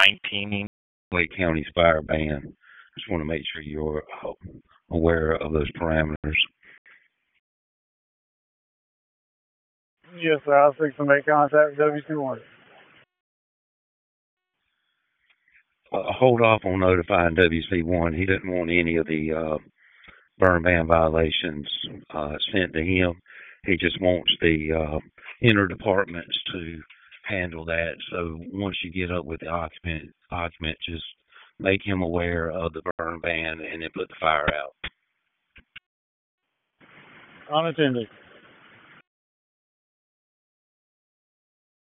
19. Wake County's fire ban. Just want to make sure you're aware of those parameters. Yes, sir. I'll seek to make contact with WC1. Hold off on notifying WC1. He doesn't want any of the burn ban violations sent to him. He just wants the interdepartments to handle that. So once you get up with the occupant, just make him aware of the burn ban and then put the fire out. Unattended.